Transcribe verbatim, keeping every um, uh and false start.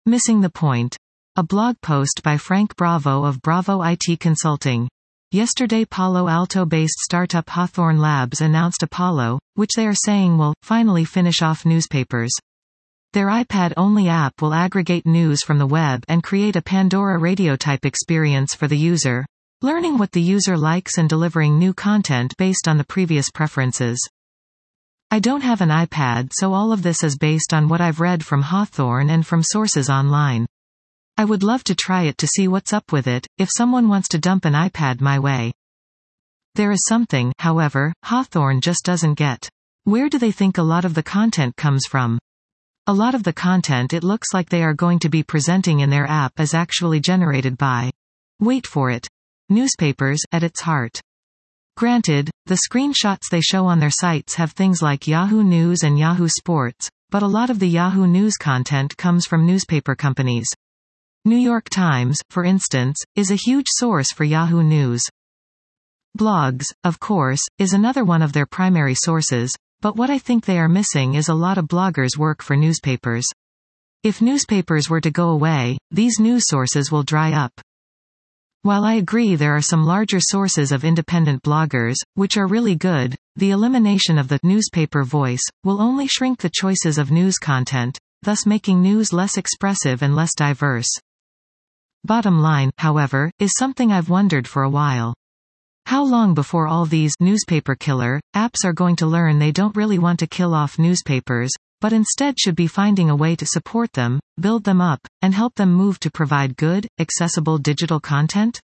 Missing the point. A blog post by Frank Bravo of Bravo I T Consulting. Yesterday Palo Alto-based startup Hawthorne Labs announced Apollo, which they are saying will finally finish off newspapers. Their iPad-only app will aggregate news from the web and create a Pandora radio-type experience for the user, learning what the user likes and delivering new content based on the previous preferences. I don't have an iPad, so all of this is based on what I've read from Hawthorne and from sources online. I would love to try it to see what's up with it, if someone wants to dump an iPad my way. There is something, however, Hawthorne just doesn't get. Where do they think a lot of the content comes from? A lot of the content it looks like they are going to be presenting in their app is actually generated by, wait for it, newspapers at its heart. Granted, the screenshots they show on their sites have things like Yahoo News and Yahoo Sports, but a lot of the Yahoo News content comes from newspaper companies. New York Times, for instance, is a huge source for Yahoo News. Blogs, of course, is another one of their primary sources, but what I think they are missing is a lot of bloggers work for newspapers. If newspapers were to go away, these news sources will dry up. While I agree there are some larger sources of independent bloggers, which are really good, the elimination of the newspaper voice will only shrink the choices of news content, thus making news less expressive and less diverse. Bottom line, however, is something I've wondered for a while. How long before all these newspaper killer apps are going to learn they don't really want to kill off newspapers, but instead should be finding a way to support them, build them up, and help them move to provide good, accessible digital content?